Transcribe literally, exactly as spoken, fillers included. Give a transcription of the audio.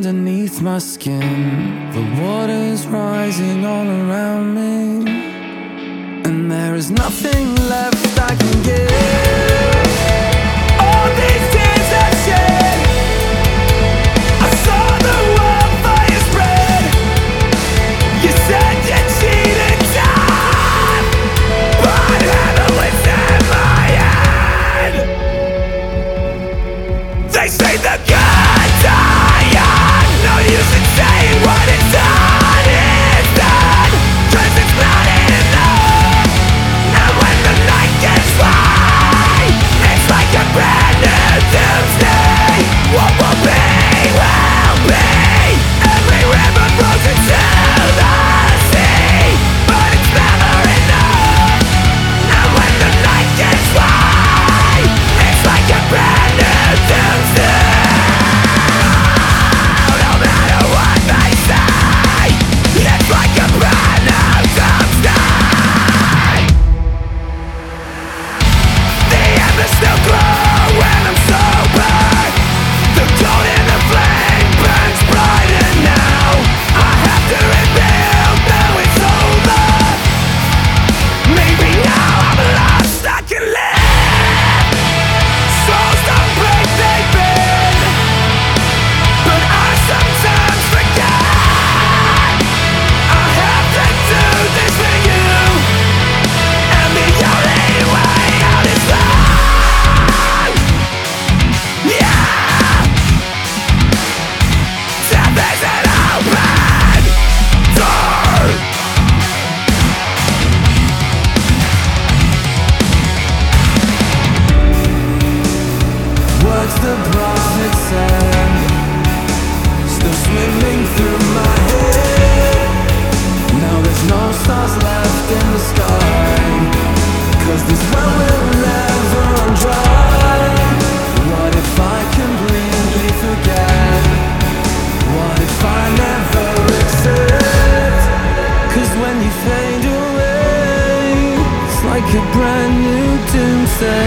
underneath my skin. The water's rising all around me, and there is nothing left I can give. All these tears I've shed, I saw the wildfire spread. You said you cheated time, but heaven was in my head. They say the good die young, no use in saying what it's done is done, 'cause it's not enough. And when the night gets light, it's like a brand new doomsday. What will be, will be. Every river flows into the sea, but it's never enough. And when the night gets light, it's like a brand new doomsday. No matter what they say, it's like a brand new doomsday. The embers still glow when I'm sober. The gold in the flame burns brighter now. I have to rebuild, now it's over. Maybe now I'm lost, I can live. Souls don't break, they bend, but I sometimes forget. I have to do this for you, and the only way out is love. Yeah, death is an open door. Words the prophet said, still swimming through my head. Now there's no stars left in the sky, 'cause this well will never run dry. What if I completely forget? What if I never accept? 'Cause when you fade away, it's like a brand new doomsday.